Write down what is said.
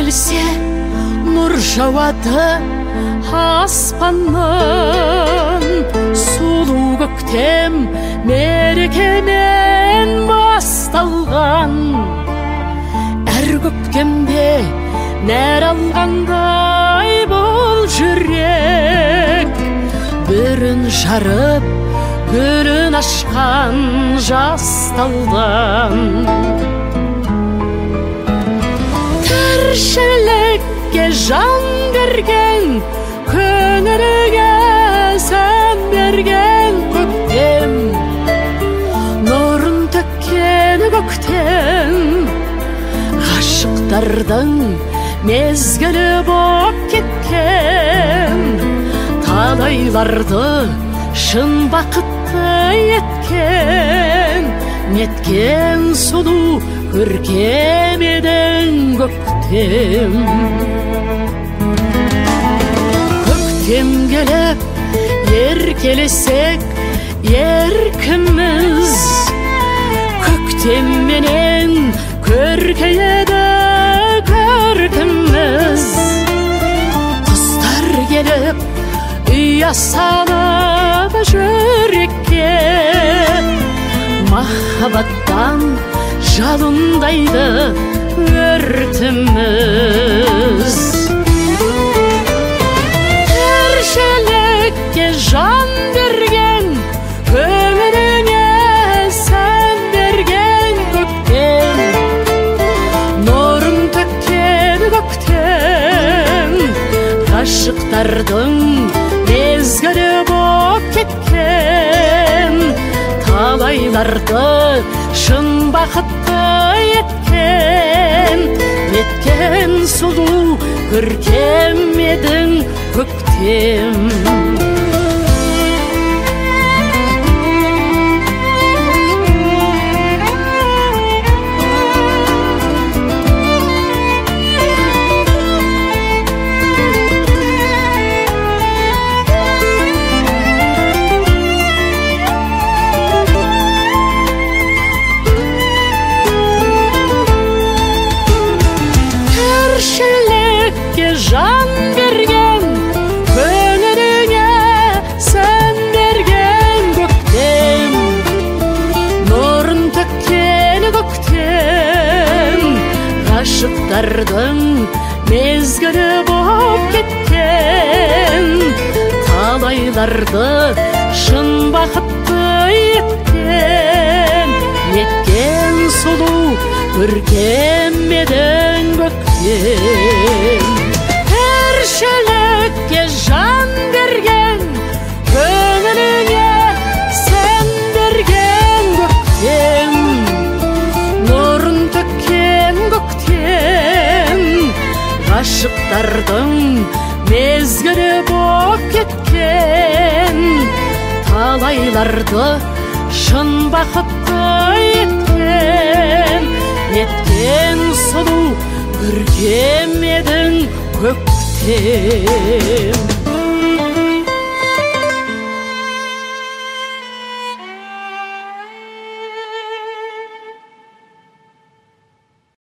келсе нұр жауады аспаннан, сұлу көктем мерекемен басталған. Әр көктемде нәр алғандай бұл жүрек, бірін жарып гүлін ашқан жасталдан. Тіршілікке жан берген, көңілге сән берген көктем, нұрын төккен көктем, ғашықтардың мезгілі боп кеткен. Талайларды шын бақытты еткен, неткен сұлу көркем едің көктем. Көктем келіп еркелесек еркіміз, көктемменен көркейеді көркіміз. Құстар келіп ұя салып жүрекке, махаббаттан жалындайды өртіміз. Тіршілікке жан берген, көңіліне сән берген көктем, нұрын төккен көктем, ғашықтардың мезгілі боп кеткен. Талайларды шын бақытты еткен, неткен сұлу көркем едің көктем. Жан берген, көңіліне сән берген көктем, нұрын төккен көктем, ғашықтардың мезгілі боп кеткен. Талайларды шын бақытты еткен, неткен сұлу көркем едің көктем. Тіршілікке жан берген, көңіліне сән берген көктем, нұрын төккен көктем, ғашықтардың мезгілі боп кеткен. Талайларды шын бақытты еткен, неткен сұлу көркем едің көктем.